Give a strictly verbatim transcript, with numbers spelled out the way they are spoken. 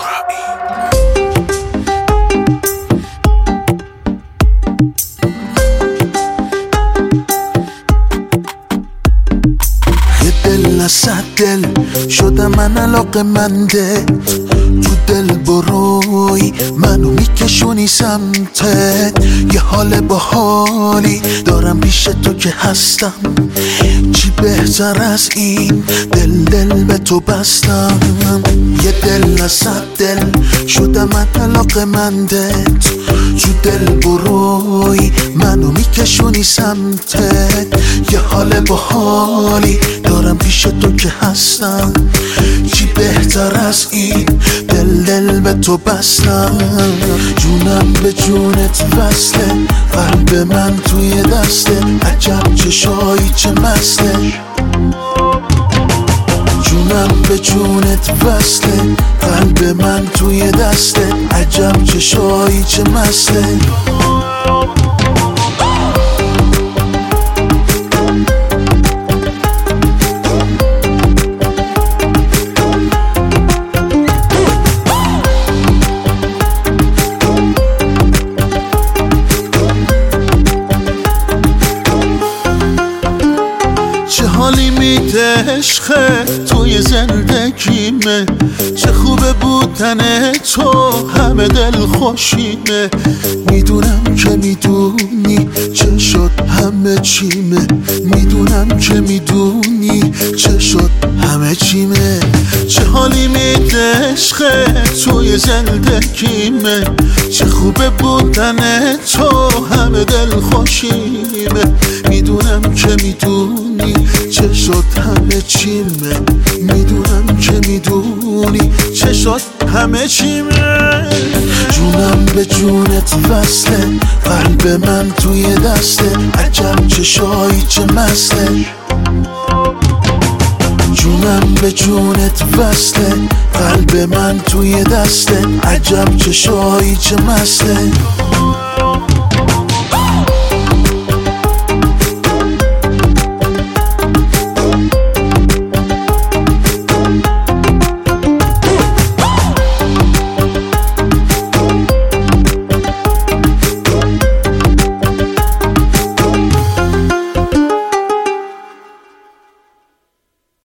صد دل شدم من علاقه‌منده، تو دل بروی منو میکشونی سمتت. یه حال باحالی دارم پیش تو که هستم، چی بهتر از این دل دل به تو بستم. یه دل از صد دل شدم من علاقه‌مندت، تو دل بروی منو میکشونی سمتت. یه حال باحالی دارم پیش تو که هستم، چی بهتر از این دل دل به تو بستم. جونم به جونت وصله، قلب من توی دسته، عجب چشایی چه مسته. جونم به جونت وصله، قلب من توی دسته، عجب چشایی چه مسته. چه حالی میده عشقت توی زندگیمه، چه خوبه بودن تو همه دل خوشیمه. میدونم که میدونی چه شد همه چیمه، میدونم که میدونی چه شد همه چیمه. چه حالی میده عشقت توی زندگیمه، چه خوبه بودن تو همه دل خوشیمه. میدونم که میدونی چه شد همه چیمه، میدونم که میدونی چه شد همه چیمه. جونم به جونت وصله، قلب من توی دسته، عجب چشایی چه مسته. جونم به جونت وصله، قلب من توی دسته، عجب چشایی چه مسته.